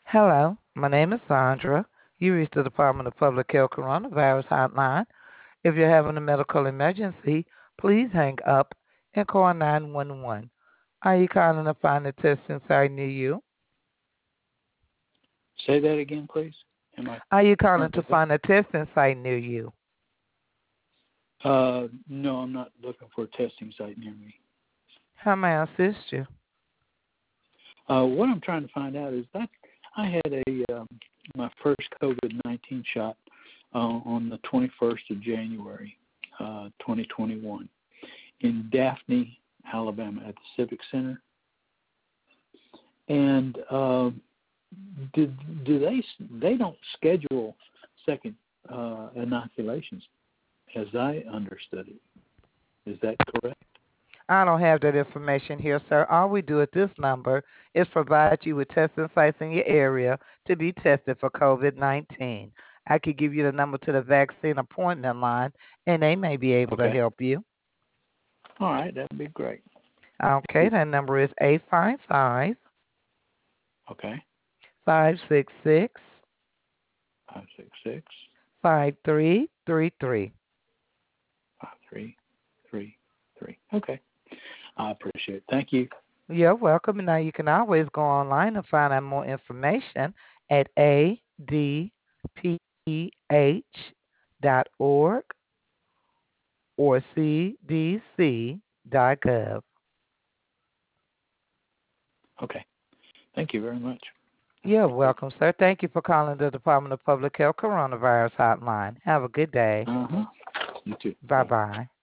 Hello, my name is Sandra. You reached the Department of Public Health Coronavirus Hotline. If you're having a medical emergency, please hang up and call 911. Are you calling to find a testing site near you? Say that again, please. Am I Are you calling to currently find a testing site near you? No, I'm not looking for a testing site near me. How may I assist you? What I'm trying to find out is that I had my first COVID-19 shot on the 21st of January, 2021, in Daphne, Alabama, at the Civic Center. And they don't schedule second inoculations, as I understood it. Is that correct? I don't have that information here, sir. All we do at this number is provide you with testing sites in your area to be tested for COVID-19. I could give you the number to the vaccine appointment line, and they may be able to Okay. help you. All right, that'd be great. Okay, that number is 855 Okay. 566 566 5333. 5333. Okay. I appreciate it. Thank you. You're welcome. Now you can always go online and find out more information at adph.org or cdc.gov. Okay. Thank you very much. You're welcome, sir. Thank you for calling the Department of Public Health Coronavirus Hotline. Have a good day. Uh-huh. You too. Bye Bye. bye.